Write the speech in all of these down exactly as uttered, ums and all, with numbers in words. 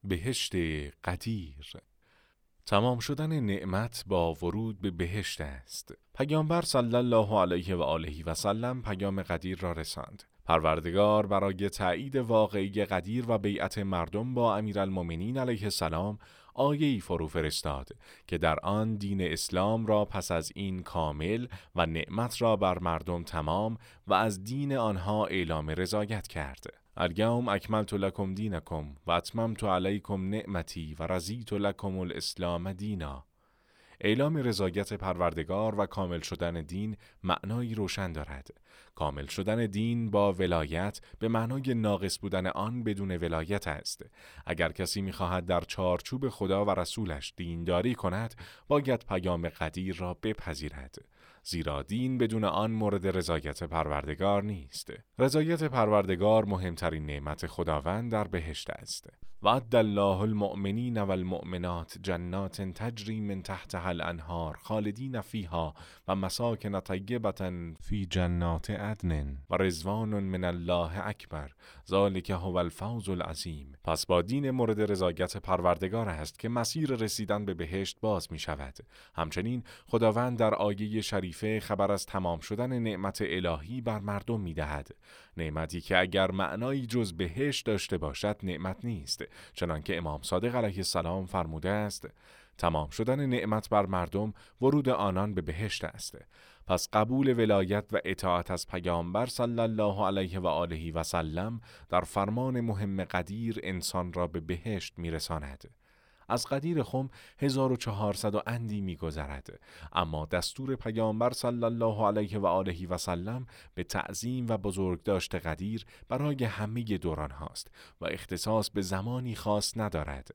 بهشت قدیر. تمام شدن نعمت با ورود به بهشت است. پیامبر صلی الله علیه و آله و سلم پیام قدیر را رساند. پروردگار برای تایید واقعی قدیر و بیعت مردم با امیرالمؤمنین علیه السلام آیه‌ای فرو فرستاد که در آن دین اسلام را پس از این کامل و نعمت را بر مردم تمام و از دین آنها اعلام رضایت کرد. الیوم اکملت لکم دینکم و اتممت علیکم نعمتی و رضیت لکم الاسلام دینا. اعلام رضایت پروردگار و کامل شدن دین معنایی روشن دارد. کامل شدن دین با ولایت به معنای ناقص بودن آن بدون ولایت است. اگر کسی می‌خواهد در چارچوب خدا و رسولش دینداری کند، باید پیام قدیر را بپذیرد. زیرا دین بدون آن مورد رضایت پروردگار نیست. رضایت پروردگار مهمترین نعمت خداوند در بهشت است. وعد الله المؤمنین و المؤمنات جنات تجری من تحتها الانهار خالدین فیها و مساکن طیبة فی جنات عدن و رضوان من الله اکبر ذلک هو الفوز العظیم. پس با دین مورد رضایت پروردگار است که مسیر رسیدن به بهشت باز می شود. همچنین خداوند در آیه شریفه خبر از تمام شدن نعمت الهی بر مردم می دهد. نعمتی که اگر معنایی جز بهشت داشته باشد نعمت نیست، چنانکه امام صادق علیه السلام فرموده است: تمام شدن نعمت بر مردم ورود آنان به بهشت است. پس قبول ولایت و اطاعت از پیامبر صلی الله علیه و آله و سلم در فرمان مهم قدیر انسان را به بهشت میرساند. از قدیر خم هزار و چهارصد و اندی می گذرد، اما دستور پیامبر صلی الله علیه و آله و سلم به تعظیم و بزرگداشت قدیر برای همه دوران هاست و اختصاص به زمانی خاص ندارد.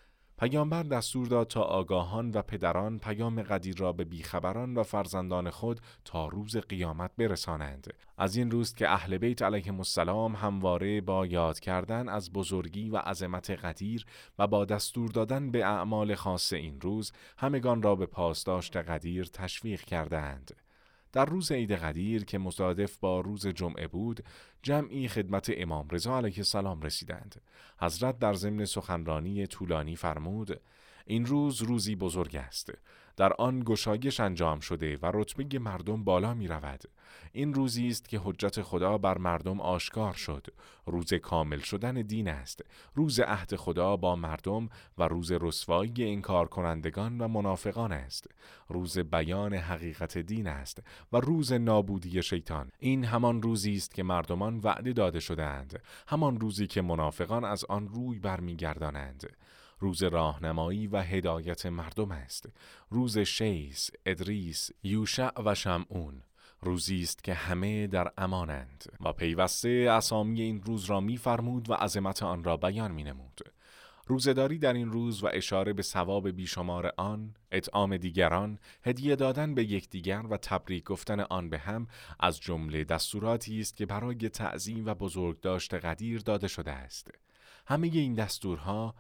پیامبر دستور داد تا آگاهان و پدران پیام قدیر را به بیخبران و فرزندان خود تا روز قیامت برسانند. از این روز که اهل بیت علیهم السلام همواره با یاد کردن از بزرگی و عظمت قدیر و با دستور دادن به اعمال خاص این روز همگان را به پاسداشت قدیر تشویق کردند. در روز عید قدیر که مصادف با روز جمعه بود، جمعی خدمت امام رضا علیه السلام رسیدند. حضرت در ضمن سخنرانی طولانی فرمود: این روز روزی بزرگ است. در آن گشایش انجام شده و رتبه مردم بالا می رود. این روزی است که حجت خدا بر مردم آشکار شد. روز کامل شدن دین است. روز عهد خدا با مردم و روز رسوایی انکار کنندگان و منافقان است. روز بیان حقیقت دین است و روز نابودی شیطان. این همان روزی است که مردمان وعده داده شدند. همان روزی که منافقان از آن روی برمیگردانند. روز راهنمایی و هدایت مردم است. روز شیس، ادریس، یوشع و شمعون. روزی است که همه در امانند و پیوسته اسامی این روز را می‌فرمود و عظمت آن را بیان می‌نمود. روزه‌داری در این روز و اشاره به ثواب بیشمار آن، اطعام دیگران، هدیه دادن به یکدیگر و تبریک گفتن آن به هم از جمله دستوراتی است که برای تعظیم و بزرگداشت قدیر داده شده است. همه این دستورها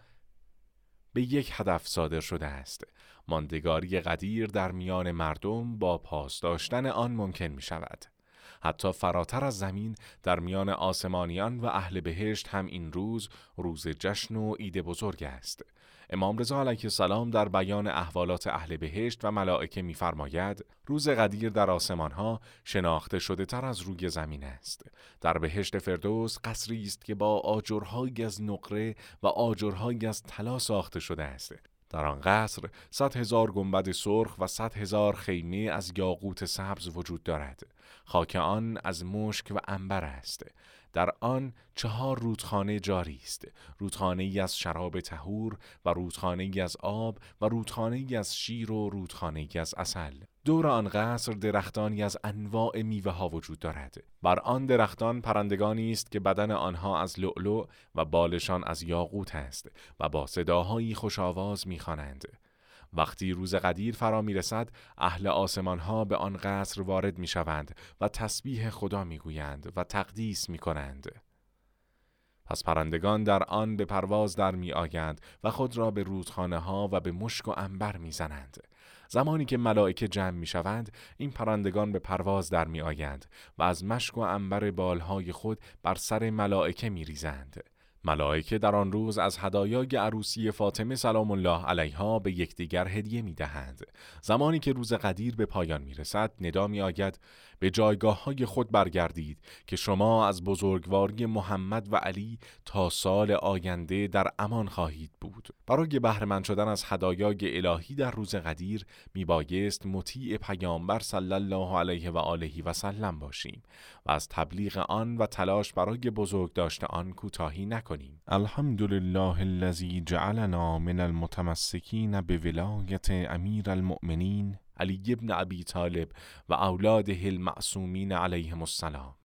به یک هدف صادر شده است: ماندگاری قدیر در میان مردم با پاس داشتن آن ممکن می شود. حتی فراتر از زمین در میان آسمانیان و اهل بهشت هم این روز روز جشن و عید بزرگ است. امام رضا علیه السلام در بیان احوالات اهل بهشت و ملائکه می‌فرماید: روز قدیر در آسمان‌ها شناخته شده تر از روی زمین است. در بهشت فردوس قصری است که با آجرهایی از نقره و آجرهایی از طلا ساخته شده است. در آن قصر صد هزار گنبد سرخ و صد هزار خیمه از یاقوت سبز وجود دارد. خاک آن از مشک و عنبر است. در آن چهار رودخانه جاری است: رودخانه ای از شراب طهور و رودخانه ای از آب و رودخانه ای از شیر و رودخانه ای از عسل. دور آن قصر درختانی از انواع میوه ها وجود دارد. بر آن درختان پرندگانی است که بدن آنها از لؤلؤ و بالشان از یاقوت است و با صداهایی خوش آواز می‌خوانند. وقتی روز قدیر فرا میرسد، اهل آسمان ها به آن قصر وارد می شوند و تسبیح خدا می گویند و تقدیس می کنند. پس پرندگان در آن به پرواز در می آیند و خود را به رودخانه ها و به مشک و عنبر می زنند. زمانی که ملائکه جمع می شوند، این پرندگان به پرواز در می آیند و از مشک و عنبر بالهای خود بر سر ملائکه می ریزند. ملائکه در آن روز از هدایای عروسی فاطمه سلام الله علیها به یکدیگر هدیه می‌دهند. زمانی که روز قدیر به پایان می‌رسد، ندا می‌آید به جایگاه‌های خود برگردید که شما از بزرگواری محمد و علی تا سال آینده در امان خواهید بود. برای بهره مند شدن از هدایای الهی در روز قدیر میبایست مطیع پیامبر صلی الله علیه و آله و سلم باشیم و از تبلیغ آن و تلاش برای بزرگ داشت آن کوتاهی نکنیم. الحمدلله الذی جعلنا من المتمسکین بولایت امیر المؤمنین علی بن ابی طالب و اولاده المعصومین علیهم السلام.